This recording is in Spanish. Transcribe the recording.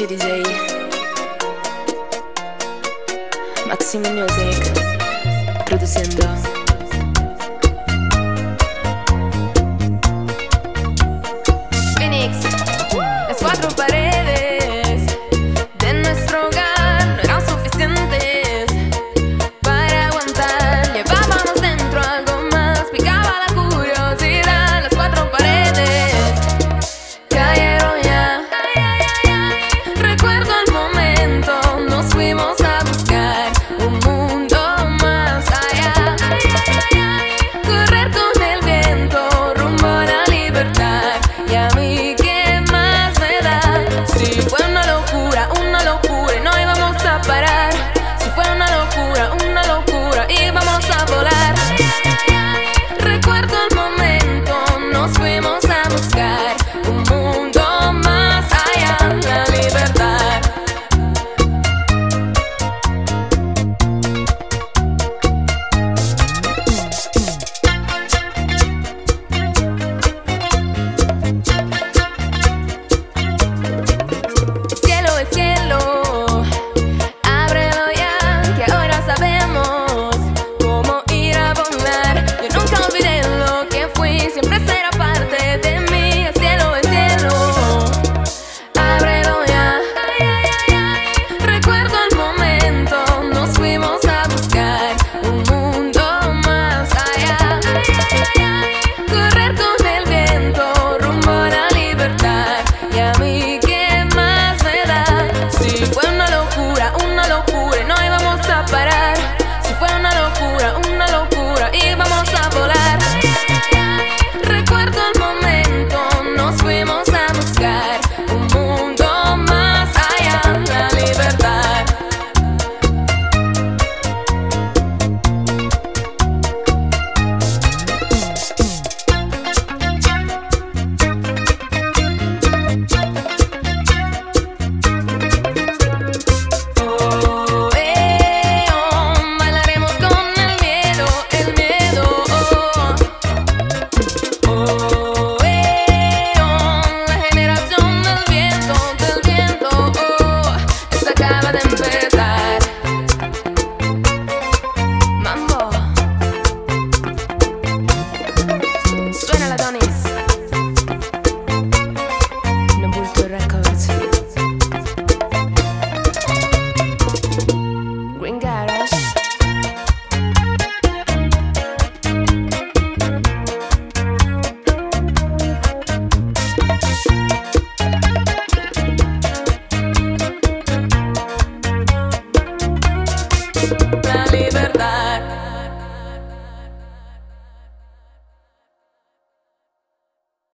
Richie DJ, Maximo Music, produciendo. Phoenix, las cuatro paredes de nuestro hogar no eran suficientes para aguantar. Llevábamos dentro algo más, picaba la curiosidad. Las cuatro paredes cayeron ya. Recuerdo el momento, nos fuimos a buscar un mundo más allá. Correr con el viento rumbo a la libertad. Y a mí, ¿qué más me da? Si fue una locura y no íbamos a parar. Si fue una locura y vamos a volar. Recuerdo el momento, nos fuimos a buscar un mundo más allá, la libertad. Cielo, el cielo, ábrelo ya, que ahora sabemos cómo ir a volar. Yo nunca olvidé lo que fui, siempre será parte de mí. El cielo, ábrelo ya. Recuerdo el momento, nos fuimos a buscar un mundo más allá. Correr con el viento rumbo a la libertad. Y a mí, ¿qué más me da? Si fue una locura y no íbamos a parar. Si fue una locura y vamos a volar. Recuerdo el momento, nos fuimos a buscar un mundo más allá, la libertad. Bailaremos con el miedo, la generación del viento, esto acaba de empezar. Mambo, suena la Donis, Nobulto Records, Green Garage. La libertad.